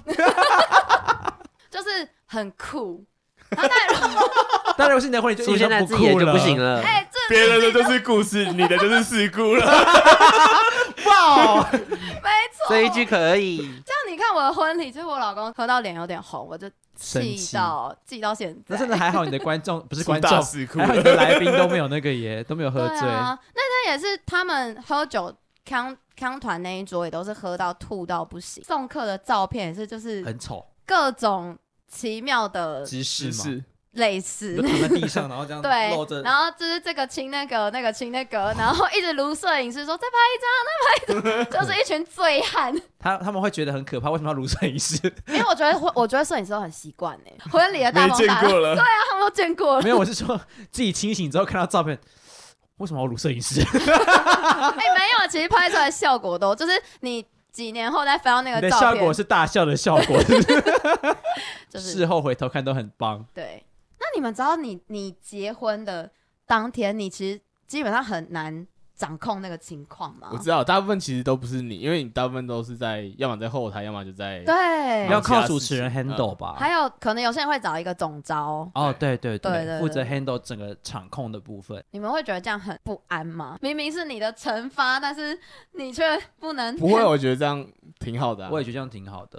就是很酷。然后当然， 当然，如果是你的婚礼，就出现在自己也就不行了。 了。 哎，这别人的就是故事，你的就是事故了。 哇， 没错。 这一句可以。 这样你看我的婚礼，就是我老公喝到脸有点红，我就气生气到气到现在。 那真的还好，你的观众不是观出众大事故还好你的来宾都没有那个耶，都没有喝醉。 对啊，那天也是他们喝酒康康团那一桌也都是喝到吐到不行，送客的照片也是就是很丑， 各种奇妙的姿势嘛， 是类似就。躺在地上，然后这样对露着，， 然后就是这个亲那个，那个亲那个，然后一直撸摄影师说再拍一张，再拍一张，就是一群醉汉。 他他们会觉得很可怕，为什么要撸摄影师？ 因为我觉得，我觉得摄影师都很习惯呢，婚礼的大没见风大浪， 过了。 对啊，他们都见过了。 没有，我是说自己清醒之后看到照片，为什么要撸摄影师？ 哎，没有，其实拍出来效果都就是你几年后再翻到那你的个照片， 效果是大笑的效果，是不是就是事后回头看都很棒。 对。那你们知道你，你结婚的当天，你其实基本上很难掌控那个情况吗？ 我知道，大部分其实都不是你，因为你大部分都是在，要么在后台，要么就在。 对， 要靠主持人 handle 吧。 还有可能有些人会找一个总招。 哦，对对对对对负责 handle 整个场控的部分。 你们会觉得这样很不安吗？明明是你的惩罚，但是你却不能。 不会，我觉得这样挺好的啊。 我也觉得这样挺好的。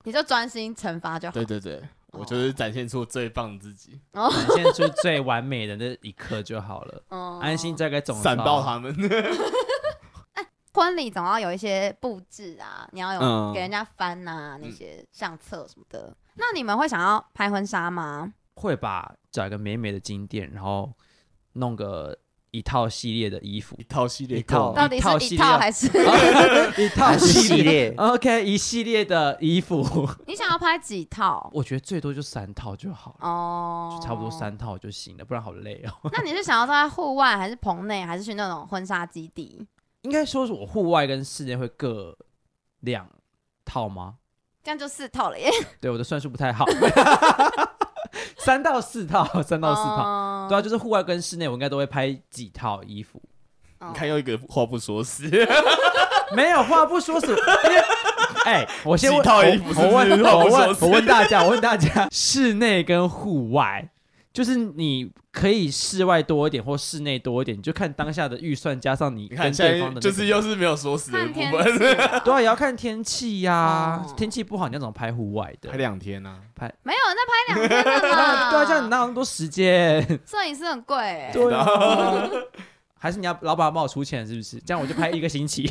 你就专心惩罚就好。 对对对，我就是展现出最棒的自己， 哦， 展现出最完美的那一刻就好了。 哦安心交给总闪爆他们。 婚礼总要有一些布置啊，你要有嗯给人家翻啊、那些相册什么的。那你们会想要拍婚纱吗？ 会吧，找一个美美的景点，然后弄个一套系列的衣服一，套系列一套购到底是一套系列套还是一套还是系系列。 列 OK， 一系列的衣服， 你想要拍几套？ 我觉得最多就三套就好了， 哦， 就差不多。三套就行了，不然好累哦。 那你是想要在户外，还是棚内，还是去那种婚纱基地？ 应该说是我户外跟室内会各两套吗？ 这样就四套了耶。 对，我的算术不太好。三到四套，三到四套。 套对啊，就是户外跟室内，我应该都会拍几套衣服。 哦你看又一个话不说死， 没有话不说死，因为哎，我先问几套衣服是我我问不是话我不说死问我问大家，我问大家，室内跟户外，就是你可以室外多一点或室内多一点，你就看当下的预算加上你跟你看现对方的、那个， 在就是又是没有说死的部看天分， 气啊对啊，也要看天气呀、 哦天气不好，你要怎么拍户外的？ 拍两天啊， 没有人在拍两天的啦。 对啊，这样你哪有那么多时间？ 摄影师很贵欸。 对啊，还是你要老板帮我出钱是不是？这样我就拍一个星期。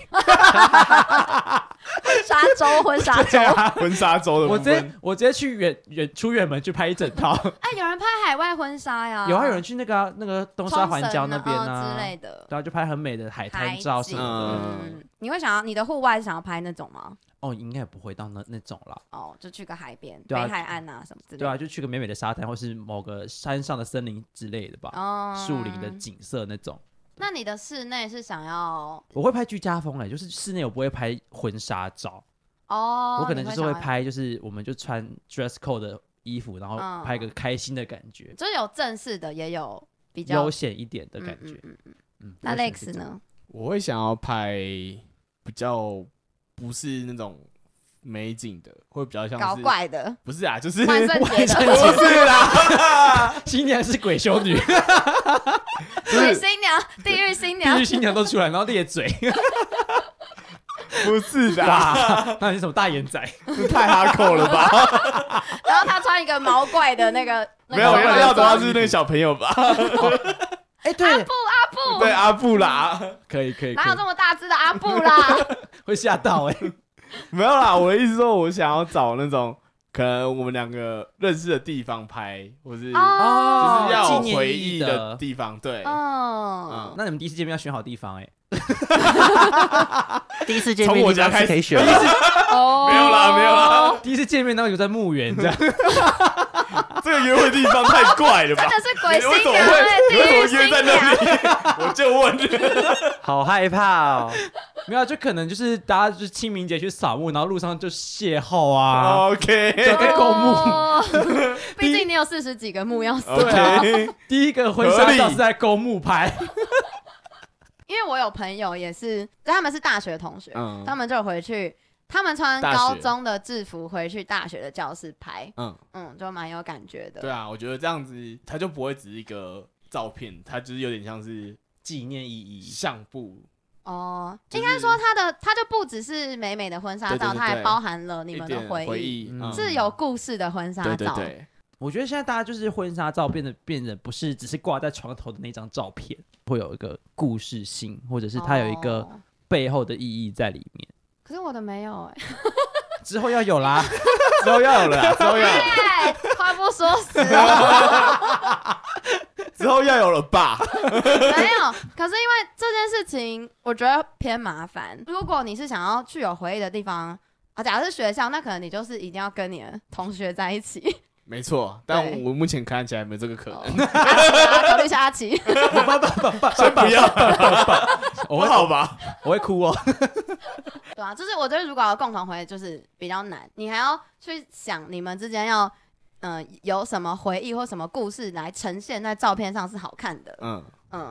婚纱周，婚纱周。 婚纱周的我直接部分， 我直接去远远出远门去拍一整套。 哎，有人拍海外婚纱呀？ 有啊，有人去那个啊、那个东沙环礁那边冲绳啊之类的。 对啊，就拍很美的海滩海景照什么的。 嗯嗯，你会想要你的户外是想要拍那种吗？ 哦，应该不会到那那种啦。 哦，就去个海边、 对啊北海岸啊什么之类的。 对啊，就去个美美的沙滩，或是某个山上的森林之类的吧， 哦， 树林的景色那种。 那你的室内是想要我会拍居家风哎，就是室内我不会拍婚纱照， 哦？ 我可能就是会你想要， 拍，就是我们就穿 dress code 的衣服，然后嗯拍个开心的感觉， 就是有正式的，也有比较悠闲一点的感觉。 嗯嗯嗯嗯嗯， 那我会选 Lex 这种？ 呢？ 我会想要拍比较不是那种美景的，会比较像搞是怪的， 不是啊，就是万圣节的， 不是啦， 新娘是鬼修女， 鬼新娘、地狱新娘地狱，新娘都出来，然后咧嘴， 不是的， 哇，那你什么大眼仔？ 太哈扣了吧？ 然后他穿一个毛怪的那个，那没个有要要的话装是那个小朋友吧？ 哎，对， 阿布， 对，阿布啦， 可以可以， 哪有可以这么大只的阿布啦？ 会吓到哎。 没有啦。我的意思说，我想要找那种可能我们两个认识的地方拍，或是哦就是要有纪念回忆意义的的地方。对， 嗯嗯， 那你们第一次见面要选好地方哎。 第一次见从面地方我家开始是可以选的， 哦， 没有啦没有啦， 第一次见面，然后有在墓园这样， 这个约会地方太怪了吧真？的是鬼你为什么新娘哎， 会？ 地狱你为什么约在新娘。 那里？我就问， 好害怕哦。 没有，就可能就是大家就是清明节去扫墓，然后路上就邂逅啊， OK 就在公墓。 哦毕竟你有四十几个墓要扫。 对啊 OK， 第一个婚纱照是在公墓拍， 因为我有朋友也是，他们是大学同学， 嗯他们就回去，他们穿大学高中的制服回去大学的教室拍， 嗯， 嗯，就蛮有感觉的。 对啊，我觉得这样子，它就不会只是一个照片，它就是有点像是纪念意义。 相簿。 哦， 就是应该说他的他就不只是美美的婚纱照， 对对对它还包含了你们的一点回回忆， 忆嗯是有故事的婚纱照。 对对对， 我觉得现在大家就是婚纱照变得变得不是只是挂在床头的那张照片，会有一个故事性，或者是它有一个哦背后的意义在里面。 可是我的没有哎、 之后要有啦， 之后要有了啦，之后要有了， 欸，话不说死哦， 之后要有了吧？ 没有。可是因为这件事情，我觉得偏麻烦。如果你是想要去有回忆的地方啊，假如是学校，那可能你就是一定要跟你的同学在一起。 没错，但对我目前看起来没这个可能。 阿奇啊，考虑一下阿奇。 先不要，不我会好吧？ 我会哭哦。 对啊，就是我觉得如果有共同回忆，就是比较难，你还要去想你们之间要，嗯、呃，有什么回忆或什么故事来呈现在照片上是好看的。 嗯， 嗯，户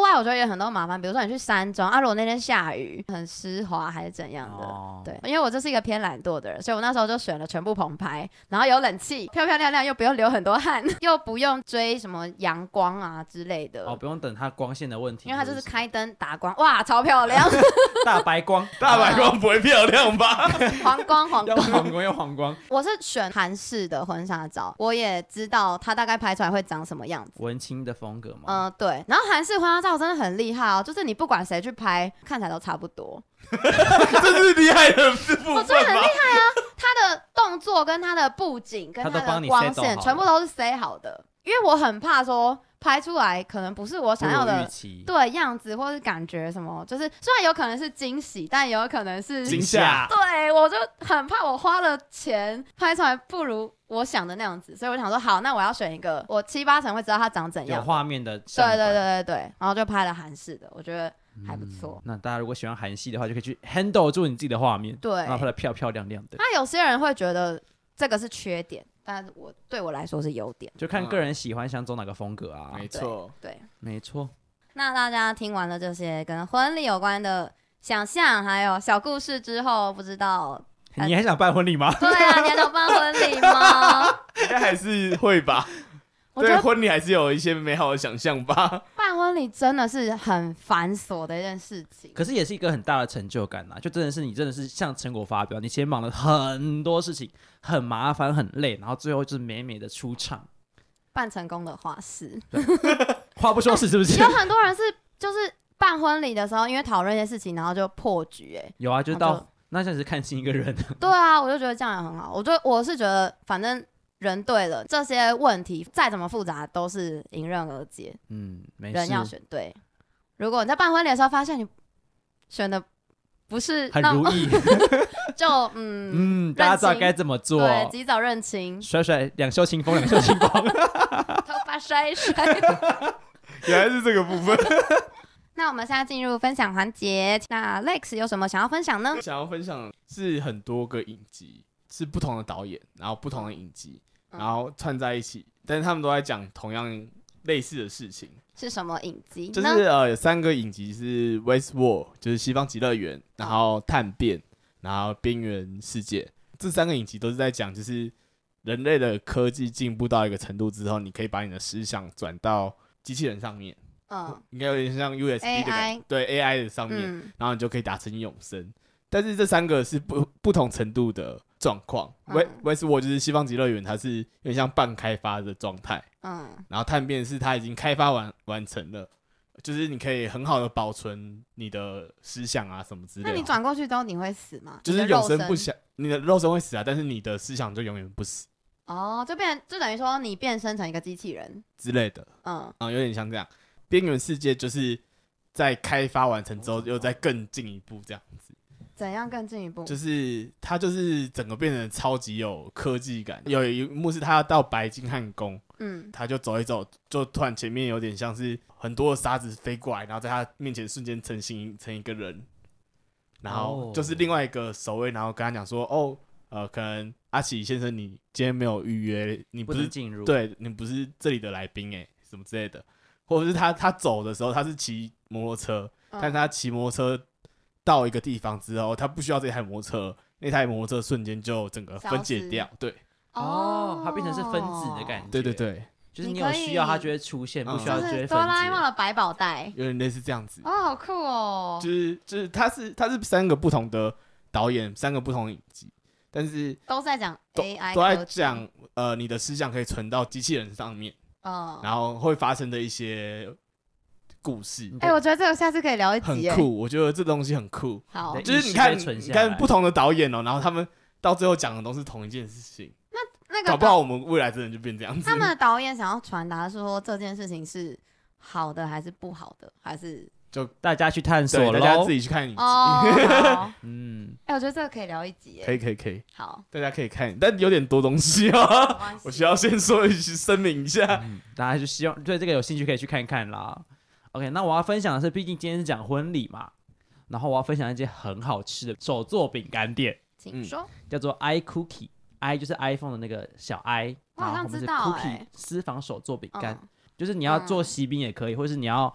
外我觉得有很多麻烦，比如说你去山庄啊，如果那天下雨很湿滑还是怎样的， 哦， 对，因为我就是一个偏懒惰的人，所以我那时候就选了全部棚拍，然后有冷气，漂漂亮亮，又不用流很多汗，又不用追什么阳光啊之类的。 哦，不用等它光线的问题， 因为它就是开灯打光，哇，超漂亮， 大白光， 大白光不会漂亮吧？ 黄光黄要光。 黄光要黄光， 我是选韩式的婚纱照，我也知道它大概拍出来会长什么样子。 文青的风格嘛。 嗯、呃，对。然后韩式婚纱照真的很厉害哦，就是你不管谁去拍，看起来都差不多。 这是厉害的部分吗？ 我觉得很厉害啊，他的动作跟他的布景跟他他都帮你的光 set 好线了全部都是 set 好的，因为我很怕说拍出来可能不是我想要不如的预期对样子或是感觉什么，就是虽然有可能是惊喜，但也有可能是惊吓。 对，我就很怕我花了钱拍出来不如我想的那样子，所以我想说好，那我要选一个我七八成会知道它长怎样有画面的对相馆。 对对对对，然后就拍了韩式的，我觉得还不错。 那大家如果喜欢韩系的话，就可以去 handle 住你自己的画面， 对然后拍的漂漂亮亮的。 那有些人会觉得这个是缺点，但是我对我来说是优点。 就看个人喜欢想走哪个风格啊。 没错， 对， 没错。 那大家听完了这些跟婚礼有关的想象还有小故事之后，不知道你还想办婚礼吗？ 对啊，你还想办婚礼吗？ 应该还是会吧。 我觉得对婚礼还是有一些美好的想象吧。 办婚礼真的是很繁琐的一件事情。 可是也是一个很大的成就感呐，就真的是你真的是向成果发表，你前忙了很多事情，很麻烦很累，然后最后就是美美的出场， 办成功的话是， 话不说是是不是？ 有很多人是就是办婚礼的时候，因为讨论一些事情，然后就破局、欸， 有啊，就是然后到那像是看清一个人。 对啊，我就觉得这样也很好。我就我是觉得，反正人对了，这些问题再怎么复杂都是迎刃而解。 嗯，没人要事， 选对。如果你在办婚礼的时候发现你选的不是很那么如意。 就嗯嗯，大家知道认清该怎么做。 对，及早认清， 甩甩两袖清风，两袖清风。 头发甩一甩。 原来是这个部分。 那我们现在进入分享环节。那 Lex 有什么想要分享呢？ 想要分享是很多个影集，是不同的导演，然后不同的影集， 嗯然后串在一起，但是他们都在讲同样类似的事情。 是什么影集呢？ 就是呃，有三个影集是 Westworld， 就是西方极乐园，然后探变，然后边缘世界。这三个影集都是在讲，就是人类的科技进步到一个程度之后，你可以把你的思想转到机器人上面， 嗯应该有点像 U S B 的感觉 A I 对 A I 的上面， 嗯然后你就可以达成永生。但是这三个是不不同程度的状况。 嗯 Westworld 就是西方极乐园，它是有点像半开发的状态。 嗯然后探变是它已经开发完完成了，就是你可以很好的保存你的思想啊什么之类的。 那你转过去之后你会死吗？ 就是你的肉永生不想，你的肉身会死啊，但是你的思想就永远不死哦，就变就等于说你变身成一个机器人。 之类的。 嗯啊、有点像这样。边缘世界就是在开发完成之后，又再更进一步这样子。 怎样更进一步？ 就是它就是整个变成超级有科技感。有一幕是他要到白金汉宫， 嗯他就走一走，就突然前面有点像是很多的沙子飞过来，然后在他面前瞬间成型成一个人，然后就是另外一个守卫，然后跟他讲说，哦，呃，可能阿喜先生你今天没有预约，你不不是能进入。， 对你不是这里的来宾哎，什么之类的，或者是他他走的时候他是骑摩托车， 嗯但是他骑摩托车到一个地方之后，他不需要这台摩托车，那台摩托车瞬间就整个分解掉，对哦，它变成是分子的感觉。 对对，对， 就是你有需要它就会出现， 嗯不需要就就会分是哆啦 A 梦解。 的百宝袋。 有点类似这样子。 哦，好酷哦！ 就是就是他是他是三个不同的导演，三个不同的影集，但是都在讲都 A I， 都在科技， 讲呃你的思想可以存到机器人上面， 嗯， 然后会发生的一些故事， 哎、我觉得这个下次可以聊一集，哎， 很酷。我觉得这东西很酷， 好对， 就是你看意识被存你下来看不同的导演哦，然后他们到最后讲的都是同一件事情， 那个搞不好我们未来真的就变这样子。 他们的导演想要传达说这件事情是好的还是不好的，还是大家去探索对大家喽自。己去看影集， 哦，好， 嗯， 哎、我觉得这个可以聊一集， 可哎， 以可以可以， 好， 大家可以看，但有点多东西没啊。 关系我需要先说一句声明一下， 嗯大家就希望对这个有兴趣可以去看看啦。OK，那我要分享的是，毕竟今天是讲婚礼嘛，然后我要分享一间很好吃的手做饼干店， 请说。 叫做 i cookie，i 就是 iPhone 的那个小 i， 我好像然后后面是知道 cookie 欸私房手做饼干， 嗯就是你要做喜饼也可以，或是你要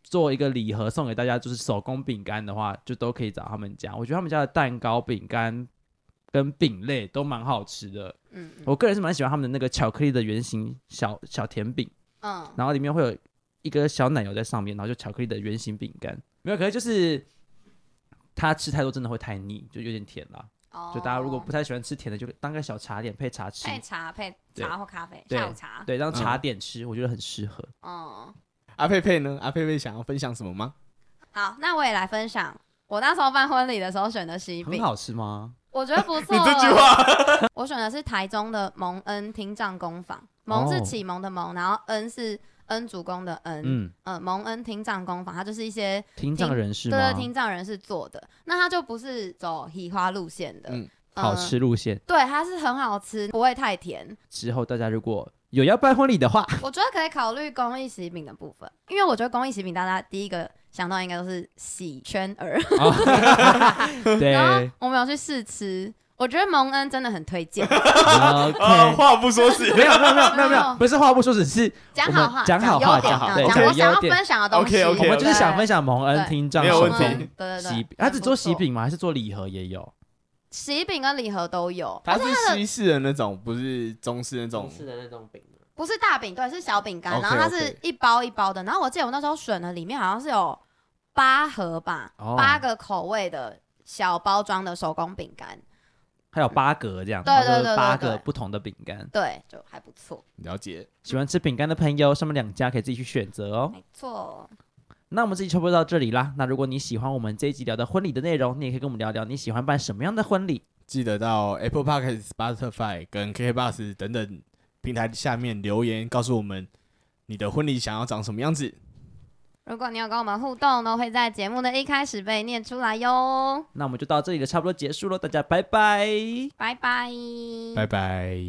做一个礼盒送给大家，就是手工饼干的话，就都可以找他们家。我觉得他们家的蛋糕、饼干跟饼类都蛮好吃的。嗯，我个人是蛮喜欢他们的那个巧克力的圆形小小甜饼，嗯，然后里面会有一个小奶油在上面，然后就巧克力的圆形饼干。没有，可是就是它吃太多真的会太腻，就有点甜啦。哦，就大家如果不太喜欢吃甜的，就当个小茶点配茶吃， 配茶配茶或咖啡， 下午茶， 对，当茶点吃，嗯、我觉得很适合。 哦， 阿佩佩呢？阿佩佩想要分享什么吗？ 好，那我也来分享。我那时候办婚礼的时候选的喜饼， 很好吃吗？ 我觉得不错。 你这句话， 我选的是台中的蒙恩听障工坊，蒙是启蒙的蒙，然后恩是恩主公的恩，嗯，呃，蒙恩听障工坊，它就是一些听障人士吗？ 对对，听障人士做的。那它就不是走喜花路线的，嗯， 呃、好吃路线。 对，它是很好吃，不会太甜。 之后大家如果有要办婚礼的话， 我觉得可以考虑公益喜饼的部分，因为我觉得公益喜饼大家第一个想到应该都是喜圈儿。哦、对，然后我们有去试吃。我觉得蒙恩真的很推荐。 OK， 哦、话不说死， 没有没有没有没有没有，不是话不说死，是讲好话， 讲好话，讲好，对， 讲我想要分享的东西。 OK OK， 我们就是想分享蒙恩听障手工对对喜饼，他只做喜饼吗？还是做礼盒也有？ 喜饼跟礼盒都有。 它是西式的那种，不是中式那种。 中式的那种饼。 不是大饼，对，是小饼干， okay, 然后它是一包一包的。然后我记得我那时候选的里面好像是有八盒吧，哦、八个口味的小包装的手工饼干。 还有八格这样， 对对 对, 对， 八个不同的饼干， 对，就还不错。 了解， 喜欢吃饼干的朋友，上面两家可以自己去选择哦。 没错。 那我们这集差不多到这里啦。那如果你喜欢我们这一集聊的婚礼的内容，你也可以跟我们聊聊你喜欢办什么样的婚礼。 记得到 Apple Podcast、Spotify 跟 K K B O X 等等平台下面留言，告诉我们你的婚礼想要长什么样子。 如果你有跟我们互动，都会在节目的一开始被念出来哟。 那我们就到这里了，差不多结束了，大家拜拜， 拜拜， 拜拜。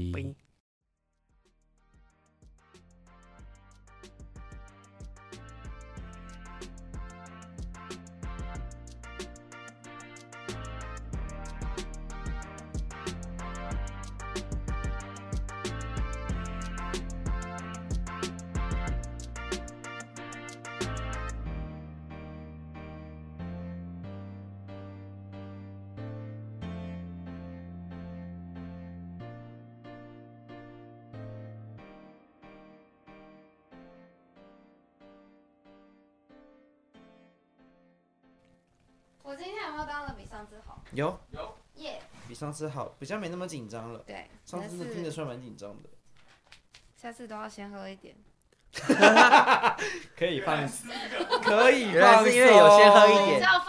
我今天有没有当的比上次好？ 有有， 耶， yeah, 比上次好，比较没那么紧张了。 对， 上次听得出来蛮紧张的。 下次都要先喝一点。 可以放，可以放， 是因为有先喝一点。